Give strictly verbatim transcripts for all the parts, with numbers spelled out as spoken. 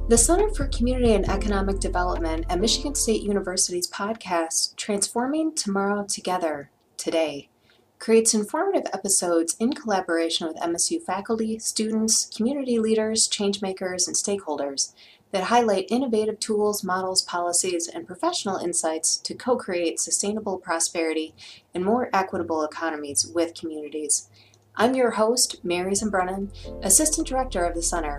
The Center for Community and Economic Development at Michigan State University's podcast, Transforming Tomorrow Together, Today, creates informative episodes in collaboration with M S U faculty, students, community leaders, changemakers, and stakeholders that highlight innovative tools, models, policies, and professional insights to co-create sustainable prosperity and more equitable economies with communities. I'm your host, Mary Zembrunnen, Assistant Director of the Center.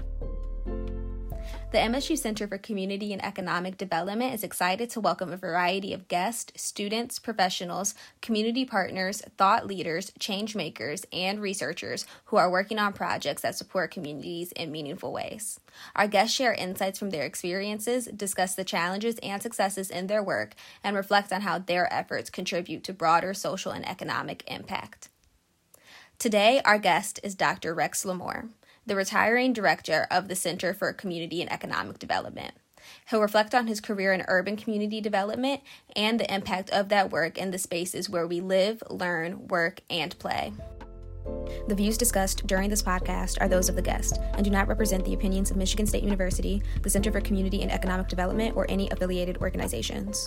The M S U Center for Community and Economic Development is excited to welcome a variety of guests, students, professionals, community partners, thought leaders, change makers, and researchers who are working on projects that support communities in meaningful ways. Our guests share insights from their experiences, discuss the challenges and successes in their work, and reflect on how their efforts contribute to broader social and economic impact. Today, our guest is Doctor Rex Lamore, the retiring director of the Center for Community and Economic Development. He'll reflect on his career in urban community development and the impact of that work in the spaces where we live, learn, work, and play. The views discussed during this podcast are those of the guest and do not represent the opinions of Michigan State University, the Center for Community and Economic Development, or any affiliated organizations.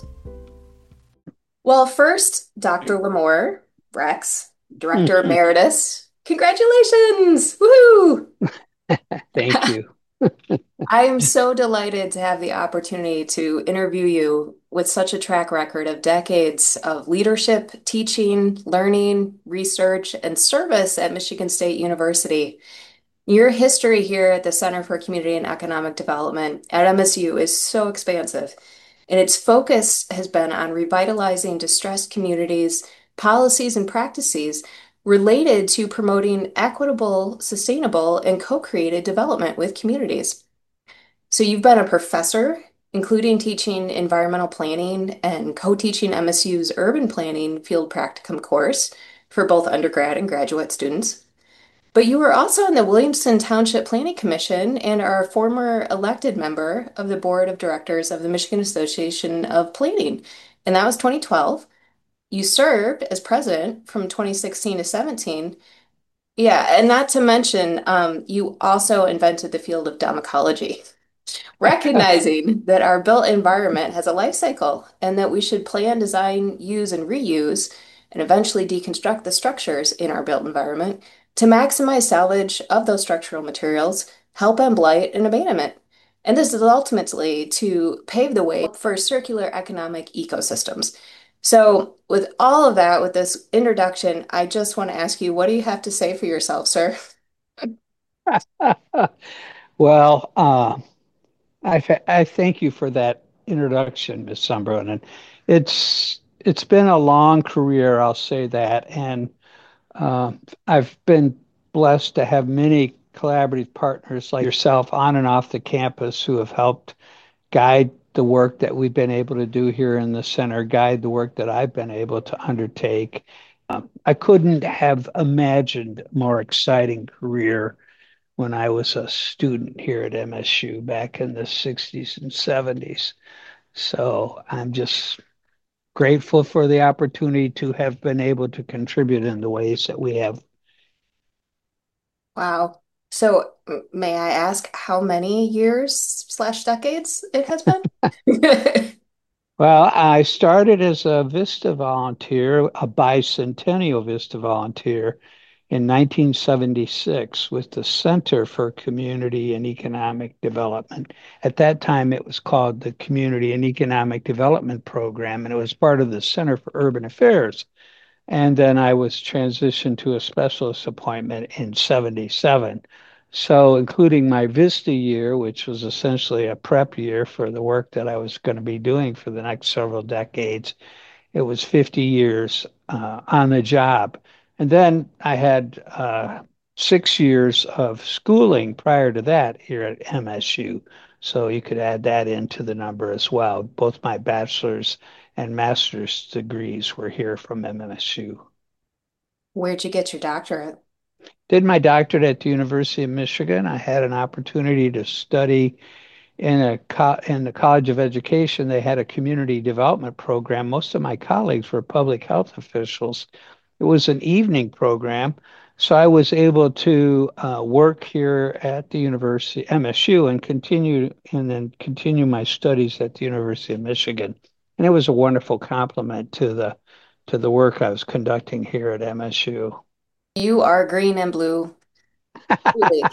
Well, first, Doctor Lamore, Rex, Director Emeritus, congratulations! Woohoo! Thank you. I am so delighted to have the opportunity to interview you with such a track record of decades of leadership, teaching, learning, research, and service at Michigan State University. Your history here at the Center for Community and Economic Development at M S U is so expansive, and its focus has been on revitalizing distressed communities, policies, and practices related to promoting equitable, sustainable, and co-created development with communities. So you've been a professor, including teaching environmental planning and co-teaching M S U's urban planning field practicum course for both undergrad and graduate students. But you were also on the Williamson Township Planning Commission and are a former elected member of the board of directors of the Michigan Association of Planning, and that was twenty twelve. You served as president from twenty sixteen to seventeen. Yeah, and not to mention, um, you also invented the field of domicology, recognizing that our built environment has a life cycle and that we should plan, design, use, and reuse, and eventually deconstruct the structures in our built environment to maximize salvage of those structural materials, help end blight and abandonment. And this is ultimately to pave the way for circular economic ecosystems. So, with all of that, with this introduction, I just want to ask you, what do you have to say for yourself, sir? Well, uh, I, th- I thank you for that introduction, Miz Sunburn. And it's it's been a long career, I'll say that, and uh, I've been blessed to have many collaborative partners like yourself on and off the campus who have helped guide the work that we've been able to do here in the center, guide the work that I've been able to undertake. Um, I couldn't have imagined a more exciting career when I was a student here at M S U back in the sixties and seventies. So I'm just grateful for the opportunity to have been able to contribute in the ways that we have. Wow. So, m- may I ask how many years slash decades it has been? Well, I started as a Vista volunteer, a bicentennial Vista volunteer in nineteen seventy-six with the Center for Community and Economic Development. At that time, it was called the Community and Economic Development Program, and it was part of the Center for Urban Affairs. And then I was transitioned to a specialist appointment in seventy-seven. So, including my Vista year, which was essentially a prep year for the work that I was going to be doing for the next several decades, it was fifty years uh, on the job. And then I had uh, six years of schooling prior to that here at M S U. So you could add that into the number as well. Both my bachelor's and master's degrees were here from M S U. Where'd you get your doctorate? Did my doctorate at the University of Michigan. I had an opportunity to study in a co- in the College of Education. They had a community development program. Most of my colleagues were public health officials. It was an evening program, So I was able to uh, work here at the University, M S U, and continue and then continue my studies at the University of Michigan. And it was a wonderful compliment to the to the work I was conducting here at M S U. You are green and blue, truly.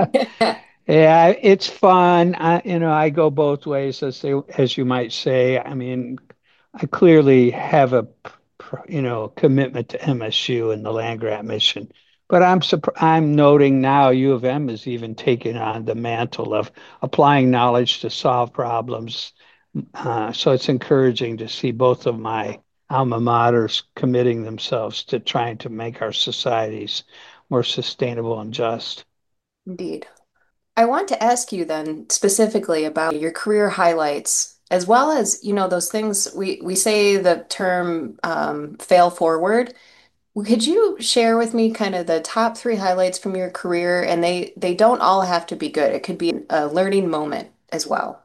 Yeah, it's fun. I, you know, I go both ways, as they, as you might say. I mean, I clearly have a, you know, commitment to M S U and the land grant mission. But I'm surp- I'm noting now U of M is even taking on the mantle of applying knowledge to solve problems. Uh, so it's encouraging to see both of my alma maters committing themselves to trying to make our societies more sustainable and just. Indeed. I want to ask you then specifically about your career highlights, as well as, you know, those things we we say the term um, fail forward. Could you share with me kind of the top three highlights from your career? And they they don't all have to be good. It could be a learning moment as well.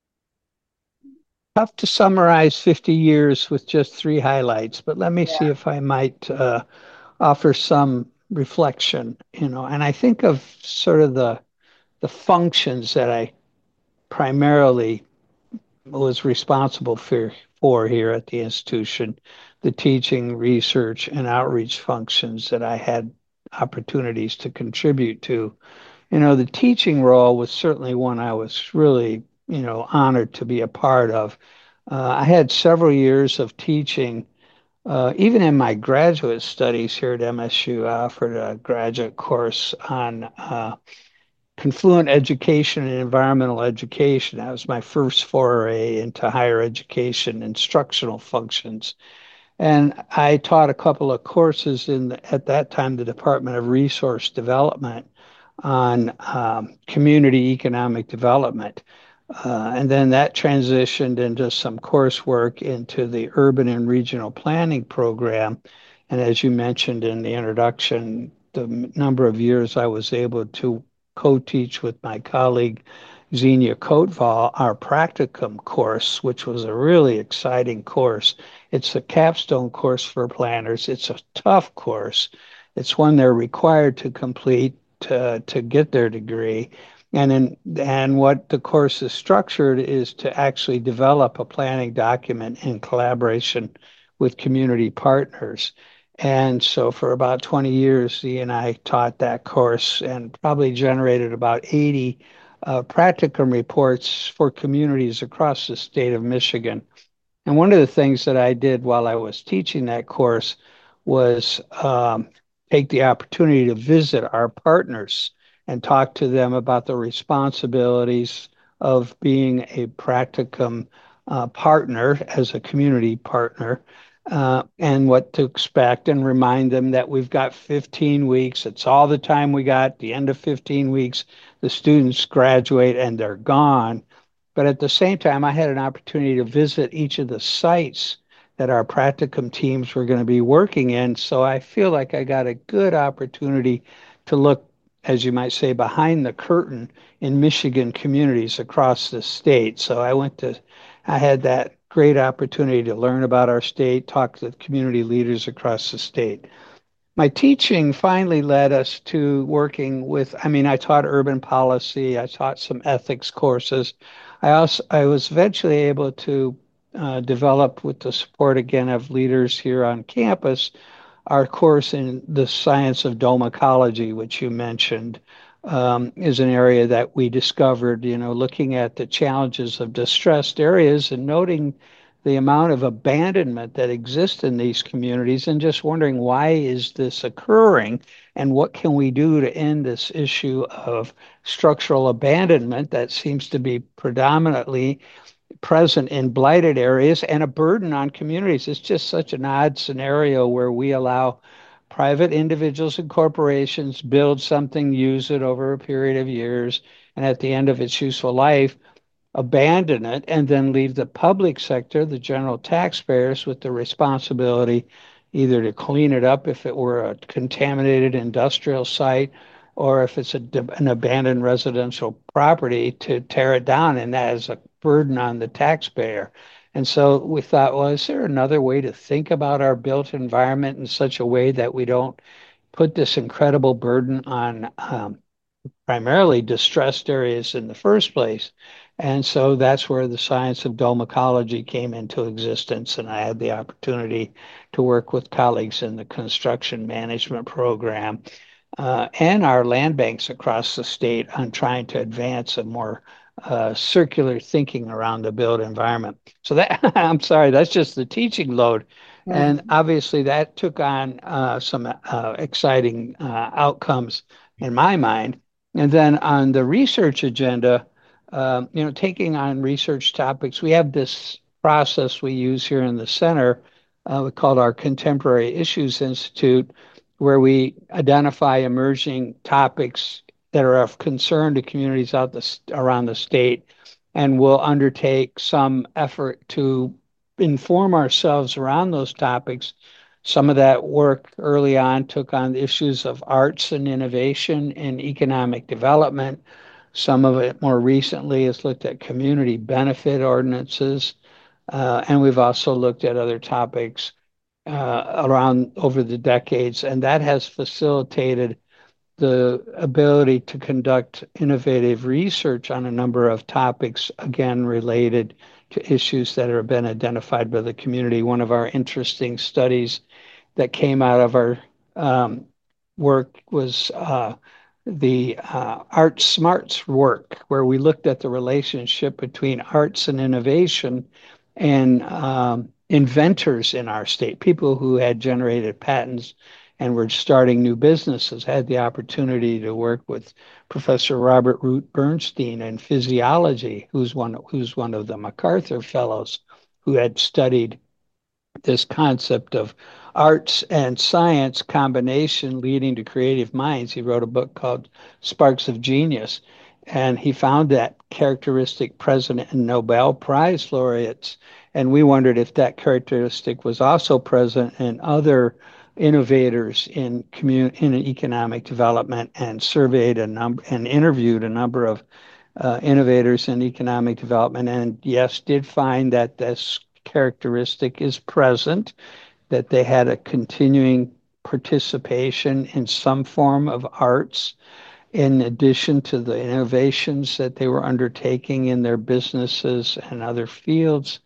Tough to summarize fifty years with just three highlights, but let me see if I might uh, offer some reflection, you know, and I think of sort of the the functions that I primarily was responsible for for here at the institution, the teaching, research, and outreach functions that I had opportunities to contribute to. You know, the teaching role was certainly one I was really, you know, honored to be a part of. Uh, I had several years of teaching. Uh, even in my graduate studies here at M S U, I offered a graduate course on uh, confluent education and environmental education. That was my first foray into higher education instructional functions. And I taught a couple of courses in the, at that time the Department of Resource Development on um, community economic development. Uh, and then that transitioned into some coursework into the urban and regional planning program. And as you mentioned in the introduction, the number of years I was able to co-teach with my colleague Xenia Coatval our practicum course, which was a really exciting course. It's a capstone course for planners. It's a tough course. It's one they're required to complete to, to get their degree. And in, and what the course is structured is to actually develop a planning document in collaboration with community partners. And so for about twenty years, he and I taught that course and probably generated about eighty uh, practicum reports for communities across the state of Michigan. And one of the things that I did while I was teaching that course was um, take the opportunity to visit our partners and talk to them about the responsibilities of being a practicum uh, partner as a community partner, uh, and what to expect, and remind them that we've got fifteen weeks. It's all the time we got. The end of fifteen weeks, the students graduate and they're gone. But at the same time, I had an opportunity to visit each of the sites that our practicum teams were going to be working in. So I feel like I got a good opportunity to look, as you might say, behind the curtain in Michigan communities across the state. So I went to, I had that great opportunity to learn about our state, talk to community leaders across the state. My teaching finally led us to working with, I mean, I taught urban policy, I taught some ethics courses. I also, I was eventually able to uh, develop with the support again of leaders here on campus, our course in the science of dome ecology, which you mentioned, um, is an area that we discovered, you know, looking at the challenges of distressed areas and noting the amount of abandonment that exists in these communities and just wondering why is this occurring and what can we do to end this issue of structural abandonment that seems to be predominantly present in blighted areas and a burden on communities. It's just such an odd scenario where we allow private individuals and corporations build something, use it over a period of years, and at the end of its useful life, abandon it and then leave the public sector, the general taxpayers, with the responsibility either to clean it up if it were a contaminated industrial site or if it's a, an abandoned residential property to tear it down. And that is a burden on the taxpayer. And so we thought, well, is there another way to think about our built environment in such a way that we don't put this incredible burden on um, primarily distressed areas in the first place. And so that's where the science of dome ecology came into existence. And I had the opportunity to work with colleagues in the construction management program uh, and our land banks across the state on trying to advance a more uh, circular thinking around the built environment. So that I'm sorry, that's just the teaching load. And Mhm. obviously that took on uh, some uh, exciting uh, outcomes in my mind. And then on the research agenda, um, you know, taking on research topics, we have this process we use here in the center, uh, we call our Contemporary Issues Institute, where we identify emerging topics that are of concern to communities out the, around the state, and we'll undertake some effort to inform ourselves around those topics. Some of that work early on took on issues of arts and innovation and economic development. Some of it more recently has looked at community benefit ordinances. Uh, and we've also looked at other topics uh, around over the decades, and that has facilitated the ability to conduct innovative research on a number of topics, again, related to issues that have been identified by the community. One of our interesting studies that came out of our um, work was uh, the uh, Art Smarts work, where we looked at the relationship between arts and innovation and um, inventors in our state, people who had generated patents and were starting new businesses. Had the opportunity to work with Professor Robert Root Bernstein in physiology, who's one who's one of the MacArthur Fellows, who had studied this concept of arts and science combination leading to creative minds. He wrote a book called Sparks of Genius, and he found that characteristic present in Nobel Prize laureates. And we wondered if that characteristic was also present in other innovators in commun- in economic development, and surveyed a number and interviewed a number of uh, innovators in economic development, and yes, did find that this characteristic is present, that they had a continuing participation in some form of arts in addition to the innovations that they were undertaking in their businesses and other fields,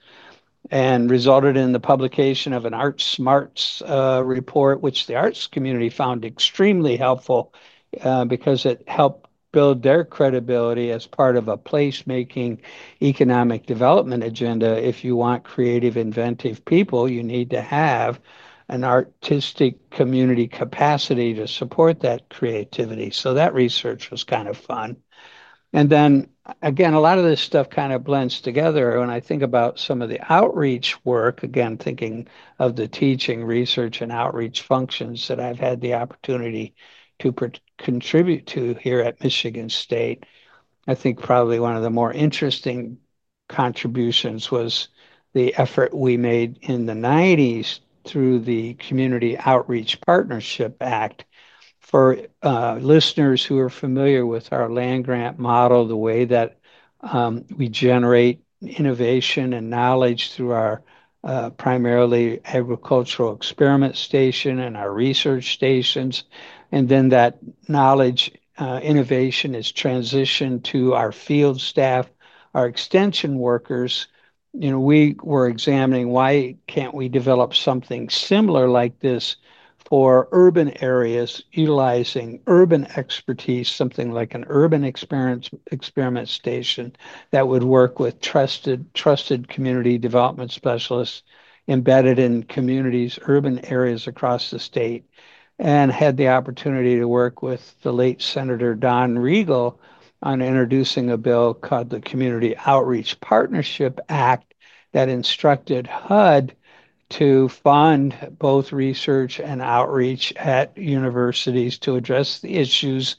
and resulted in the publication of an Art Smarts uh, report, which the arts community found extremely helpful uh, because it helped build their credibility as part of a placemaking economic development agenda. If you want creative, inventive people, you need to have an artistic community capacity to support that creativity. So that research was kind of fun. And then again, a lot of this stuff kind of blends together. When I think about some of the outreach work, again, thinking of the teaching, research, and outreach functions that I've had the opportunity to per- contribute to here at Michigan State, I think probably one of the more interesting contributions was the effort we made in the nineties through the Community Outreach Partnership Act. For uh, listeners who are familiar with our land grant model, the way that um, we generate innovation and knowledge through our uh, primarily agricultural experiment station and our research stations, and then that knowledge uh, innovation is transitioned to our field staff, our extension workers. You know, we were examining why can't we develop something similar like this for urban areas, utilizing urban expertise, something like an urban experiment experiment station that would work with trusted trusted community development specialists embedded in communities, urban areas across the state, and had the opportunity to work with the late Senator Don Regal on introducing a bill called the Community Outreach Partnership Act that instructed H U D to fund both research and outreach at universities to address the issues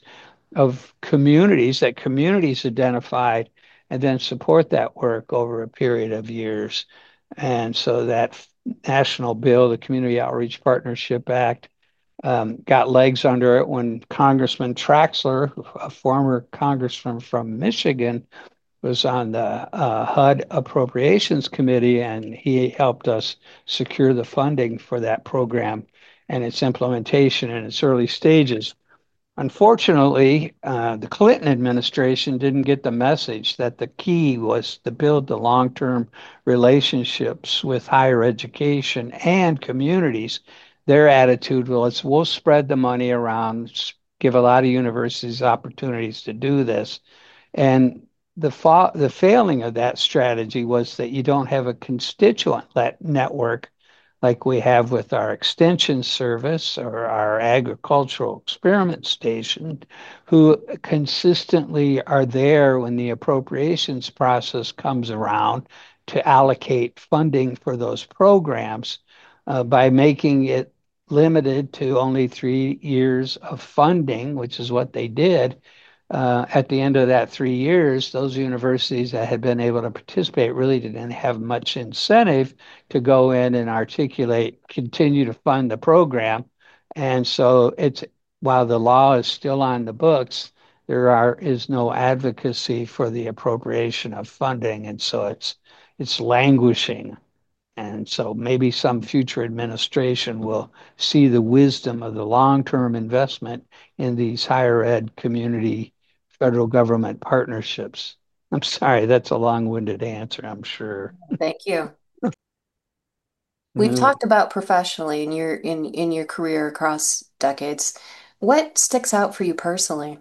of communities that communities identified, and then support that work over a period of years. And so that national bill, the Community Outreach Partnership Act, um, got legs under it when Congressman Traxler, a former congressman from Michigan, was on the uh, H U D Appropriations Committee, and he helped us secure the funding for that program. and its implementation in its early stages. Unfortunately, uh, the Clinton administration didn't get the message that the key was to build the long-term relationships with higher education and communities. Their attitude was, we'll spread the money around, give a lot of universities opportunities to do this. And the fa- the failing of that strategy was that you don't have a constituent network like we have with our extension service or our agricultural experiment station, who consistently are there when the appropriations process comes around to allocate funding for those programs uh, by making it limited to only three years of funding, which is what they did. Uh, at the end of that three years, those universities that had been able to participate really didn't have much incentive to go in and articulate, continue to fund the program. And so it's while the law is still on the books, there are is no advocacy for the appropriation of funding, and so it's it's languishing. And so maybe some future administration will see the wisdom of the long-term investment in these higher ed community federal government partnerships. I'm sorry, that's a long-winded answer, I'm sure. Thank you. We've Mm, talked about professionally in your in in your career across decades. What sticks out for you personally?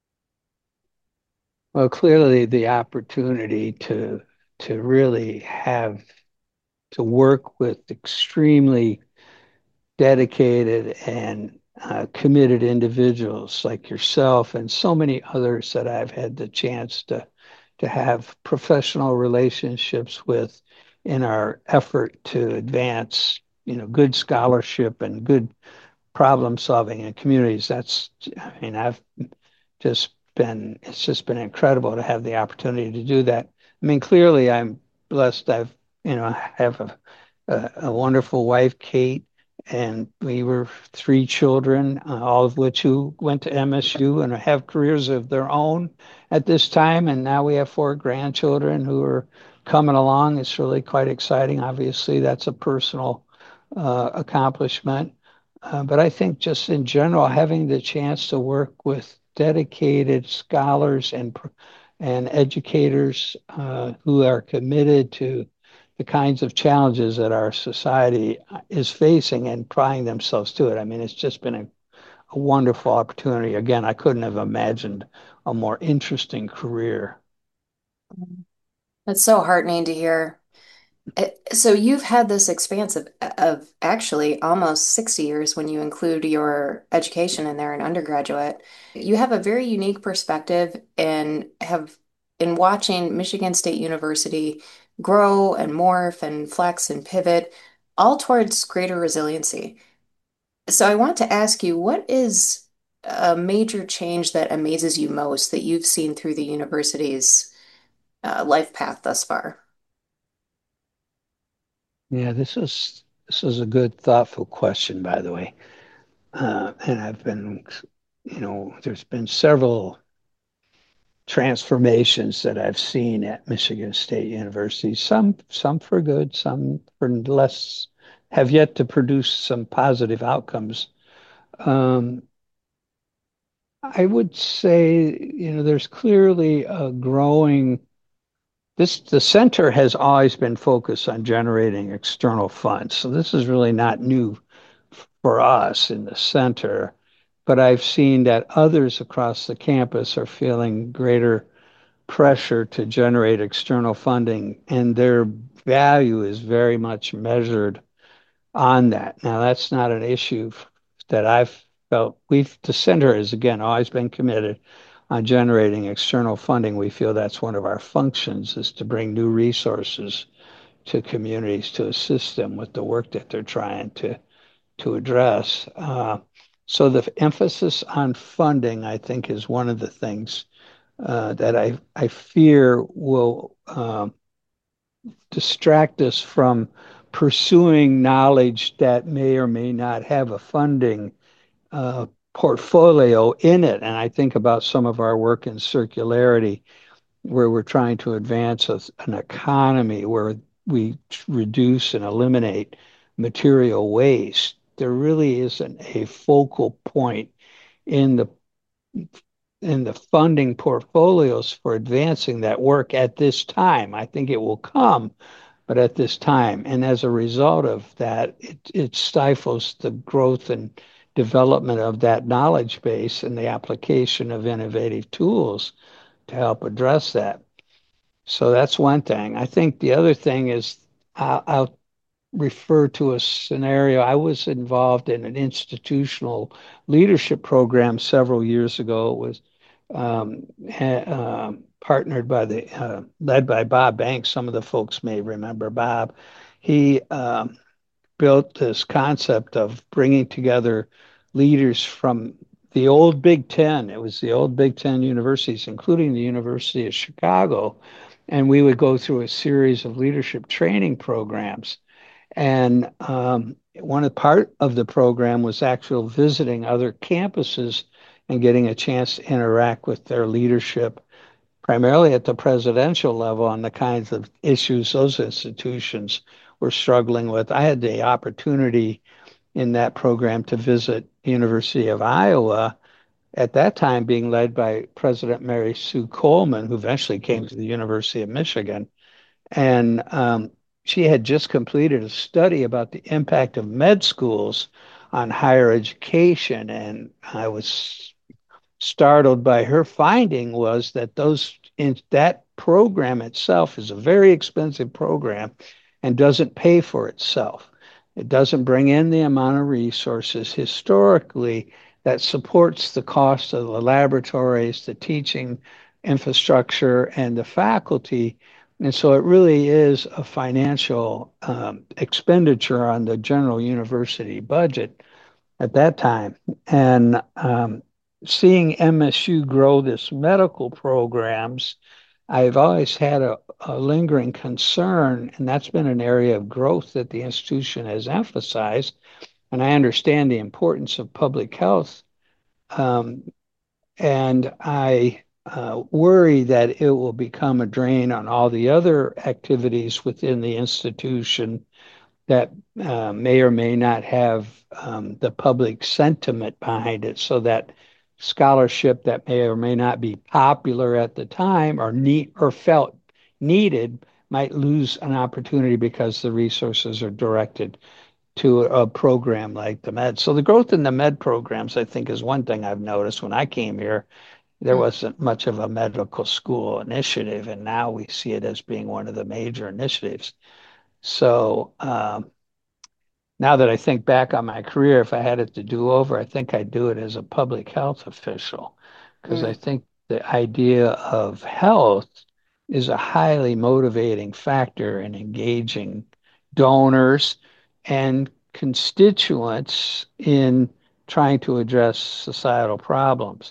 Well, clearly the opportunity to to really have to work with extremely dedicated and uh, committed individuals like yourself and so many others that I've had the chance to to have professional relationships with in our effort to advance, you know, good scholarship and good problem solving in communities. That's, I mean, I've just been, it's just been incredible to have the opportunity to do that. I mean, clearly I'm blessed. I've, you know, have a, a, a wonderful wife, Kate, and we were three children, uh, all of which who went to M S U and have careers of their own at this time. And now we have four grandchildren who are coming along. It's really quite exciting. Obviously, that's a personal uh, accomplishment. Uh, but I think just in general, having the chance to work with dedicated scholars and and educators uh, who are committed to the kinds of challenges that our society is facing and applying themselves to it. I mean, it's just been a, a wonderful opportunity. Again, I couldn't have imagined a more interesting career. That's so heartening to hear. Uh, So you've had this expanse of, of actually almost sixty years when you include your education in there in undergraduate. You have a very unique perspective and have in watching Michigan State University grow and morph and flex and pivot all towards greater resiliency. So I want to ask you, what is a major change that amazes you most that you've seen through the university's uh, life path thus far? Yeah, this is this is a good, thoughtful question, by the way. Uh, and I've been, you know, there's been several transformations that I've seen at Michigan State University. Some some for good, some for less, have yet to produce some positive outcomes. Um, I would say, you know, there's clearly a growing this the center has always been focused on generating external funds. So this is really not new for us in the center, but I've seen that others across the campus are feeling greater pressure to generate external funding, and their value is very much measured on that. Now, that's not an issue that I've felt. We've, the center has again always been committed on generating external funding. We feel that's one of our functions is to bring new resources to communities to assist them with the work that they're trying to to address. Uh, so the emphasis on funding, I think, is one of the things uh, that I I fear will um, distract us from pursuing knowledge that may or may not have a funding uh, portfolio in it. And I think about some of our work in circularity, where we're trying to advance a, an economy where we reduce and eliminate material waste. there really isn't a focal point in the in the funding portfolios for advancing that work at this time. I think it will come, but at this time. And as a result of that, it, it stifles the growth and development of that knowledge base and the application of innovative tools to help address that. So that's one thing. I think the other thing is I'll, I'll refer to a scenario. I was involved in an institutional leadership program several years ago. It was um, ha- um, partnered by the uh, led by Bob Banks. Some of the folks may remember Bob. He um, built this concept of bringing together leaders from the old Big Ten. It was the old Big Ten universities, including the University of Chicago, and we would go through a series of leadership training programs. And um, one of part of the program was actual visiting other campuses and getting a chance to interact with their leadership, primarily at the presidential level, on the kinds of issues those institutions were struggling with. I had the opportunity in that program to visit the University of Iowa, at that time being led by President Mary Sue Coleman, who eventually came to the University of Michigan. And um, she had just completed a study about the impact of med schools on higher education. And I was startled by her finding was that those in that program itself is a very expensive program and doesn't pay for itself. It doesn't bring in the amount of resources historically that supports the cost of the laboratories, the teaching infrastructure, and the faculty. And so it really is a financial um, expenditure on the general university budget at that time. And um, seeing M S U grow this medical programs, I've always had a, a lingering concern, and that's been an area of growth that the institution has emphasized. And I understand the importance of public health. Um, and I uh, worry that it will become a drain on all the other activities within the institution that uh, may or may not have um, the public sentiment behind it, so that scholarship that may or may not be popular at the time or need or felt needed might lose an opportunity because the resources are directed to a program like the med. So the growth in the med programs, I think, is one thing I've noticed. When I came here, there Mm. wasn't much of a medical school initiative, and now we see it as being one of the major initiatives. So um, now that I think back on my career, if I had it to do over, I think I'd do it as a public health official because I Mm. think the idea of health is a highly motivating factor in engaging donors and constituents in trying to address societal problems.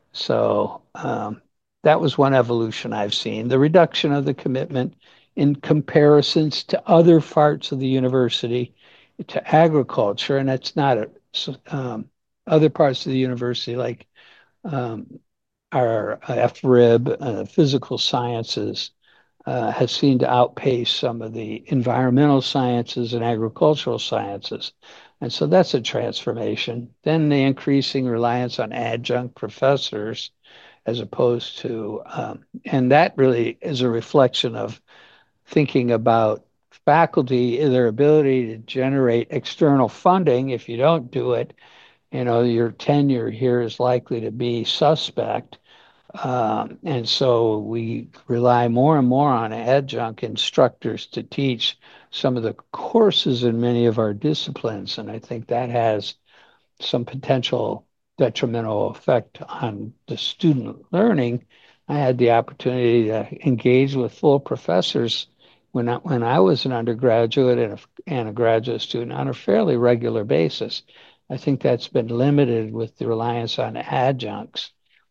So um, that was one evolution I've seen. The reduction of the commitment in comparisons to other parts of the university, to agriculture, and it's not a, um, other parts of the university like um, our F R I B, uh, physical sciences, uh, has seen to outpace some of the environmental sciences and agricultural sciences. And so that's a transformation. Then the increasing reliance on adjunct professors as opposed to, um, and that really is a reflection of thinking about faculty, their ability to generate external funding. If you don't do it, you know, your tenure here is likely to be suspect. Um, and so we rely more and more on adjunct instructors to teach some of the courses in many of our disciplines. And I think that has some potential detrimental effect on the student learning. I had the opportunity to engage with full professors when I, when I was an undergraduate and a, and a graduate student on a fairly regular basis. I think that's been limited with the reliance on adjuncts.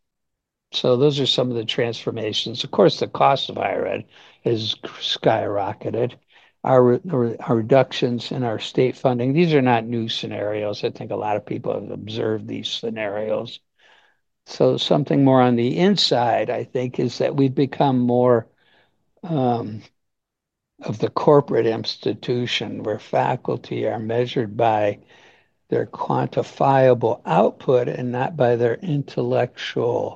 So those are some of the transformations. Of course, the cost of higher ed has skyrocketed. Our, our reductions in our state funding, these are not new scenarios. I think a lot of people have observed these scenarios. So something more on the inside, I think, is that we've become more um, of the corporate institution where faculty are measured by their quantifiable output and not by their intellectual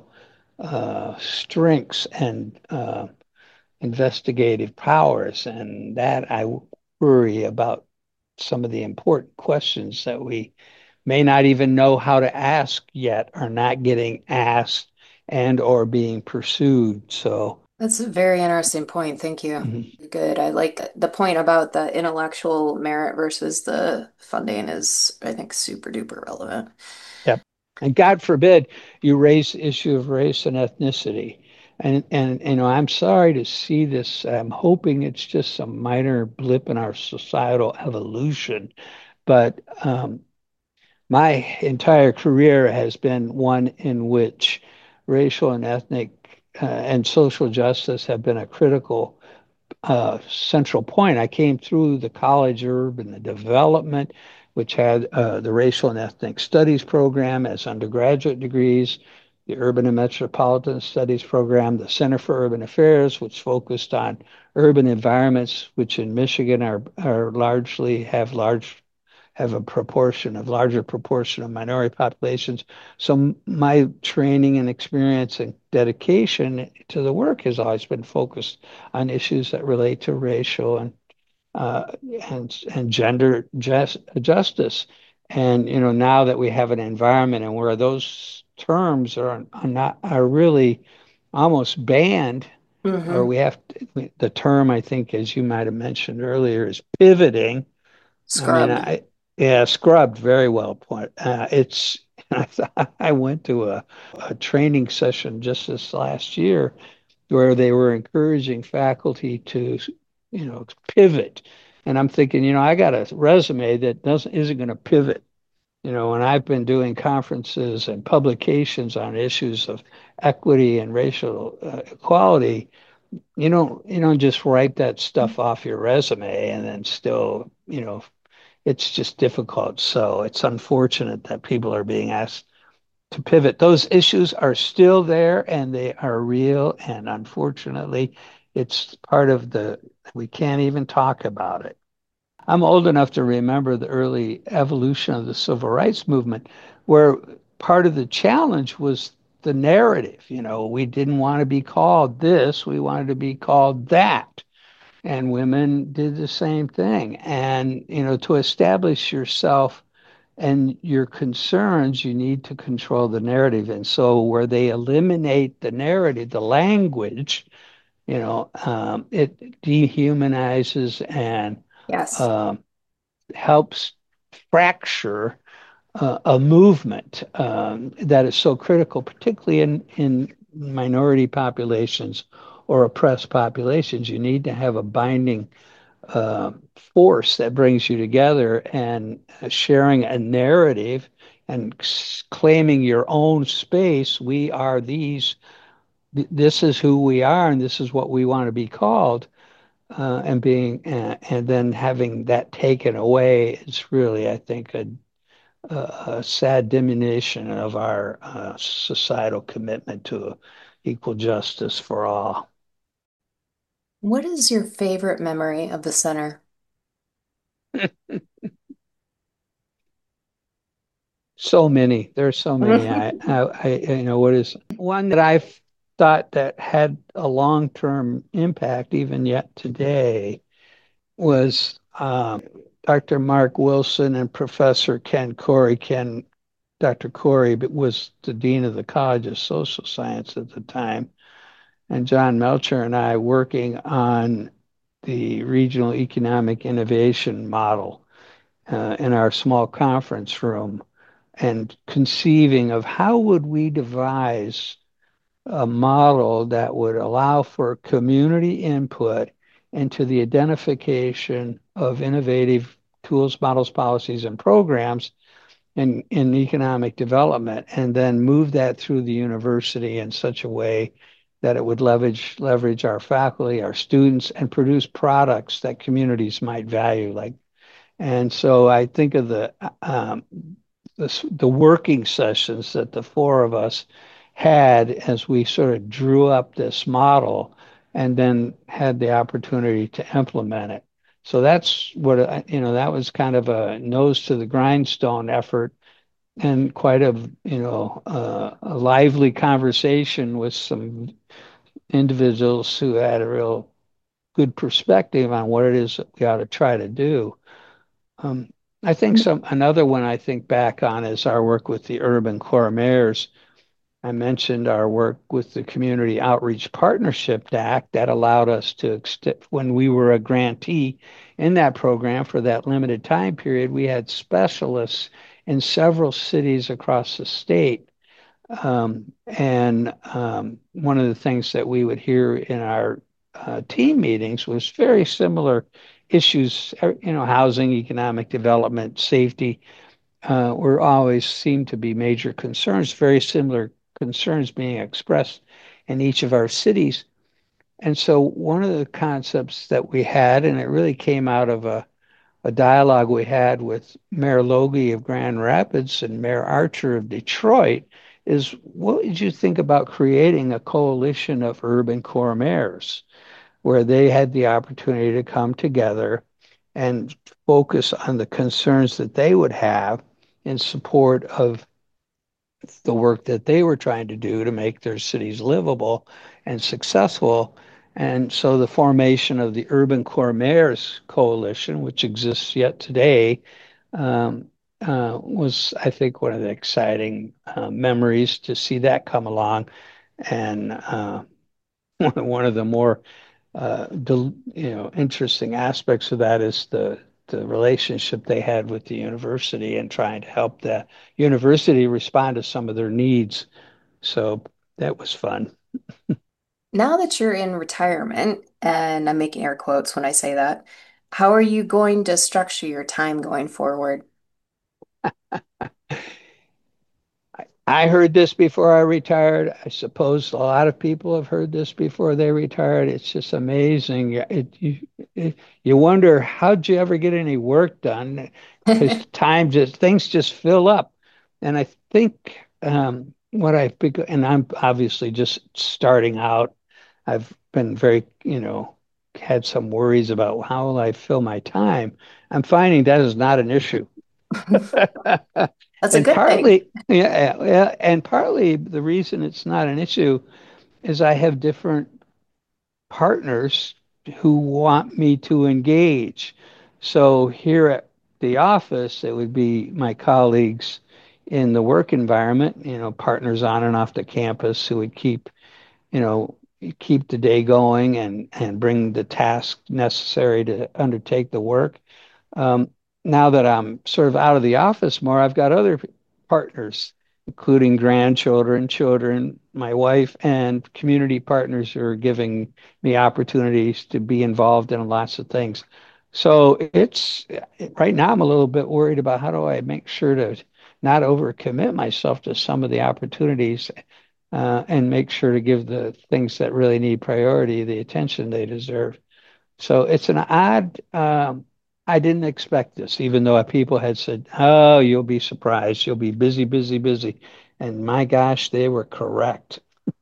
uh, strengths and uh, investigative powers. And that I worry about some of the important questions that we may not even know how to ask yet are not getting asked and or being pursued. So, That's a very interesting point. Thank you. mhm. Good. I like the point about the intellectual merit versus the funding is, I think, super duper relevant. Yep. And God forbid you raise the issue of race and ethnicity. And, and you know, I'm sorry to see this. I'm hoping it's just some minor blip in our societal evolution. But um, my entire career has been one in which racial and ethnic uh, and social justice have been a critical uh, central point. I came through the College of Urban Development, which had uh, the Racial and Ethnic Studies program as undergraduate degrees, the Urban and Metropolitan Studies program, the Center for Urban Affairs, which focused on urban environments, which in Michigan are, are largely have large have a proportion of larger proportion of minority populations. So my training and experience and dedication to the work has always been focused on issues that relate to racial and uh, and and gender just, justice. And you know, now that we have an environment and where those terms are, are not are really almost banned, or Mm-hmm. we have to, the term I think, as you might have mentioned earlier, is pivoting. I mean, Scrubbed. I yeah, scrubbed very well put. Uh, it's I thought I went to a, a training session just this last year where they were encouraging faculty to, you know, pivot. And I'm thinking, you know, I got a resume that doesn't isn't going to pivot. You know, and I've been doing conferences and publications on issues of equity and racial uh, equality. You don't you don't just write that stuff off your resume and then still, you know, it's just difficult. So it's unfortunate that people are being asked to pivot. Those issues are still there and they are real. And unfortunately, it's part of the, we can't even talk about it. I'm old enough to remember the early evolution of the civil rights movement, where part of the challenge was the narrative. You know, we didn't want to be called this, we wanted to be called that. And women did the same thing. And, you know, to establish yourself and your concerns, you need to control the narrative. And so, where they eliminate the narrative, the language, you know, um, it dehumanizes and Yes. um, helps fracture uh, a movement um, that is so critical, particularly in, in minority populations or oppressed populations. You need to have a binding uh, force that brings you together and uh, sharing a narrative and claiming your own space. We are these, this is who we are, and this is what we want to be called. Uh, and being, uh, and then having that taken away is really, I think, a, a sad diminution of our uh, societal commitment to equal justice for all. What is your favorite memory of the center? So many. There's so many. I, I, I, you know, what is one that I've thought that had a long-term impact, even yet today, was um, Doctor Mark Wilson and Professor Ken Corey. Ken, Doctor Corey was the dean of the College of Social Science at the time, and John Melcher and I working on the regional economic innovation model uh, in our small conference room and conceiving of how would we devise a model that would allow for community input into the identification of innovative tools, models, policies, and programs in, in economic development, and then move that through the university in such a way that it would leverage leverage our faculty, our students, and produce products that communities might value. Like, and so I think of the um, the, the working sessions that the four of us had as we sort of drew up this model and then had the opportunity to implement it. So that's what, I- you know, that was kind of a nose to the grindstone effort and quite a, you know, uh, a lively conversation with some individuals who had a real good perspective on what it is that we ought to try to do. Um, I think some another one I think back on is our work with the Urban Corps Mayors. I mentioned our work with the Community Outreach Partnership Act that allowed us to extend, when we were a grantee in that program for that limited time period, we had specialists in several cities across the state. Um, and um, one of the things that we would hear in our uh, team meetings was very similar issues, uh, you know, housing, economic development, safety, uh, were always seemed to be major concerns, very similar concerns being expressed in each of our cities. And so one of the concepts that we had, and it really came out of a, a dialogue we had with Mayor Logie of Grand Rapids and Mayor Archer of Detroit, is what did you think about creating a coalition of urban core mayors where they had the opportunity to come together and focus on the concerns that they would have in support of the work that they were trying to do to make their cities livable and successful. And so the formation of the Urban Core Mayors Coalition, which exists yet today, um, uh, was, I think, one of the exciting uh, memories to see that come along. And uh, one of the more uh, del- you know, interesting aspects of that is the the relationship they had with the university and trying to help the university respond to some of their needs. So that was fun. Now that you're in retirement, and I'm making air quotes when I say that, how are you going to structure your time going forward? I heard this before I retired. I suppose a lot of people have heard this before they retired. It's just amazing. It, you, it, you wonder how'd you ever get any work done? Because time just things just fill up. And I think um, what I've begun, and I'm obviously just starting out. I've been very, you know, had some worries about how will I fill my time. I'm finding that is not an issue. That's a And good thing. partly, yeah, yeah, and partly the reason it's not an issue is I have different partners who want me to engage. So here at the office, it would be my colleagues in the work environment, you know, partners on and off the campus who would keep, you know, keep the day going and and bring the task necessary to undertake the work. Um, Now that I'm sort of out of the office more, I've got other partners, including grandchildren, children, my wife, and community partners who are giving me opportunities to be involved in lots of things. So it's right now I'm a little bit worried about how do I make sure to not overcommit myself to some of the opportunities uh, and make sure to give the things that really need priority the attention they deserve. So it's an odd, um, I didn't expect this, even though people had said, oh, you'll be surprised. You'll be busy, busy, busy. And my gosh, they were correct.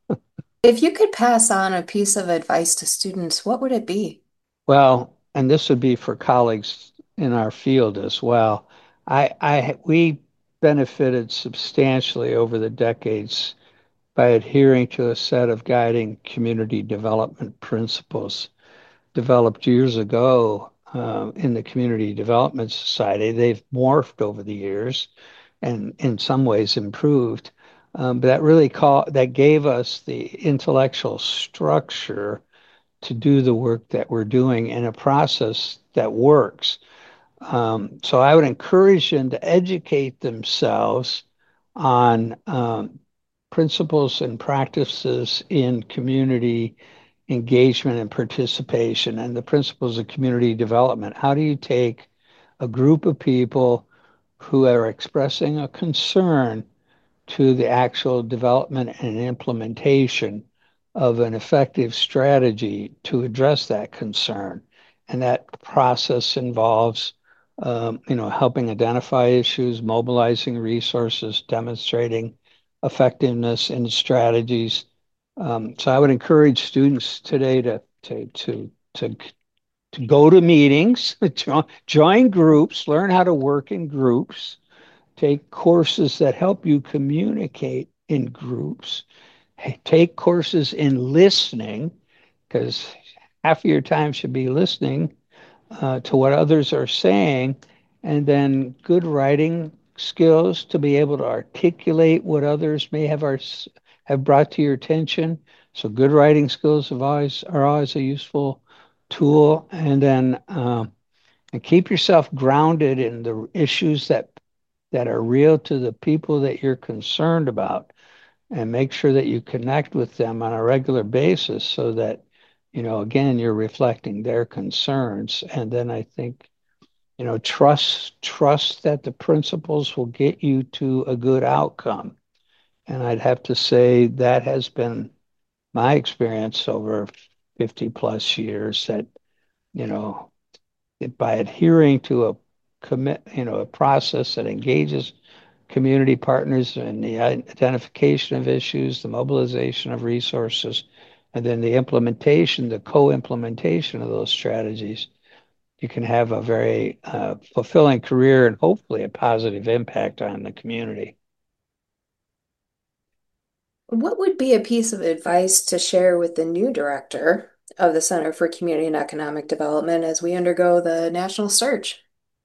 If you could pass on a piece of advice to students, what would it be? Well, and this would be for colleagues in our field as well. I, I, we benefited substantially over the decades by adhering to a set of guiding community development principles developed years ago uh, in the Community Development Society. They've morphed over the years and in some ways improved. Um, but that really call, that gave us the intellectual structure to do the work that we're doing in a process that works. Um, so I would encourage them to educate themselves on um, principles and practices in community engagement and participation and the principles of community development. How do you take a group of people who are expressing a concern to the actual development and implementation of an effective strategy to address that concern? And that process involves, um, you know, helping identify issues, mobilizing resources, demonstrating effectiveness in strategies. Um, so I would encourage students today to to to to to go to meetings, join groups, learn how to work in groups, take courses that help you communicate in groups, take courses in listening, because half of your time should be listening uh, to what others are saying, and then good writing skills to be able to articulate what others may have our, have brought to your attention. So good writing skills have always are always a useful tool, and then um, and keep yourself grounded in the issues that that are real to the people that you're concerned about, and make sure that you connect with them on a regular basis so that, you know, again, you're reflecting their concerns. And then I think, you know, trust trust that the principles will get you to a good outcome. And I'd have to say that has been my experience over fifty plus years, that, you know, by adhering to a commit, you know, a process that engages community partners in the identification of issues, the mobilization of resources, and then the implementation, the co-implementation of those strategies, you can have a very uh, fulfilling career and hopefully a positive impact on the community. What would be a piece of advice to share with the new director of the Center for Community and Economic Development as we undergo the national search?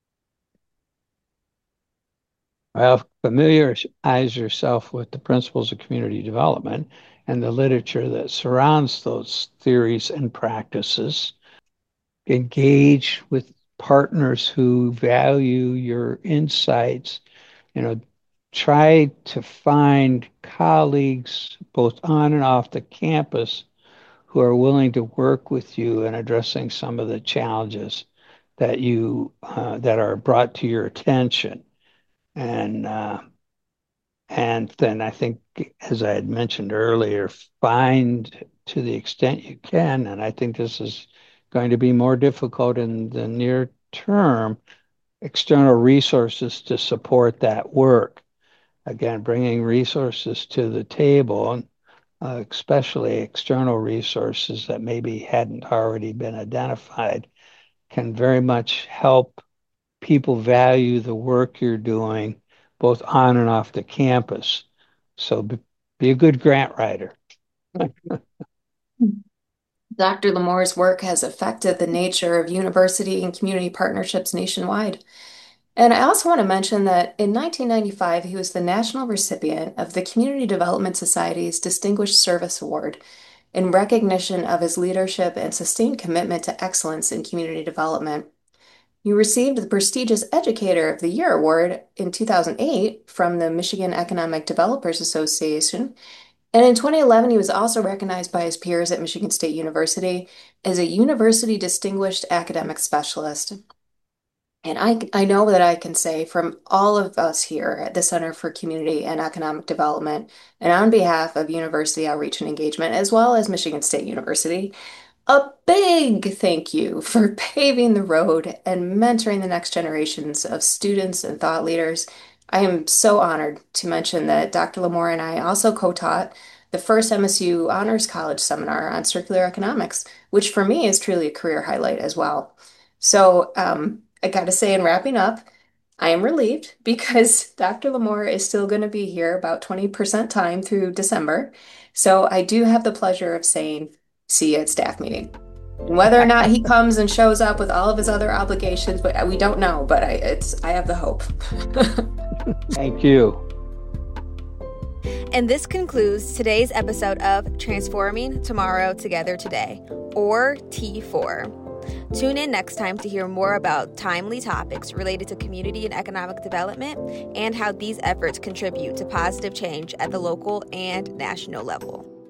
Well, familiarize yourself with the principles of community development and the literature that surrounds those theories and practices. Engage with partners who value your insights. You know, try to find colleagues both on and off the campus who are willing to work with you in addressing some of the challenges that you uh, that are brought to your attention. And uh, and then I think, as I had mentioned earlier, find to the extent you can, and I think this is going to be more difficult in the near term, external resources to support that work. Again, bringing resources to the table, uh, especially external resources that maybe hadn't already been identified, can very much help people value the work you're doing both on and off the campus. So be, be a good grant writer. Doctor Lamore's work has affected the nature of university and community partnerships nationwide. And I also want to mention that in nineteen ninety-five, he was the national recipient of the Community Development Society's Distinguished Service Award in recognition of his leadership and sustained commitment to excellence in community development. He received the prestigious Educator of the Year award in two thousand eight from the Michigan Economic Developers Association. And in twenty eleven, he was also recognized by his peers at Michigan State University as a University Distinguished Academic Specialist. And I, I know that I can say from all of us here at the Center for Community and Economic Development, and on behalf of University Outreach and Engagement, as well as Michigan State University, a big thank you for paving the road and mentoring the next generations of students and thought leaders. I am so honored to mention that Doctor Lamore and I also co-taught the first M S U Honors College seminar on circular economics, which for me is truly a career highlight as well. So um, I gotta say, in wrapping up, I am relieved because Doctor Lamore is still going to be here about twenty percent time through December. So I do have the pleasure of saying, see you at staff meeting. Whether or not he comes and shows up with all of his other obligations, but we don't know, but I, it's, I have the hope. Thank you. And this concludes today's episode of Transforming Tomorrow Together Today, or T four. Tune in next time to hear more about timely topics related to community and economic development and how these efforts contribute to positive change at the local and national level.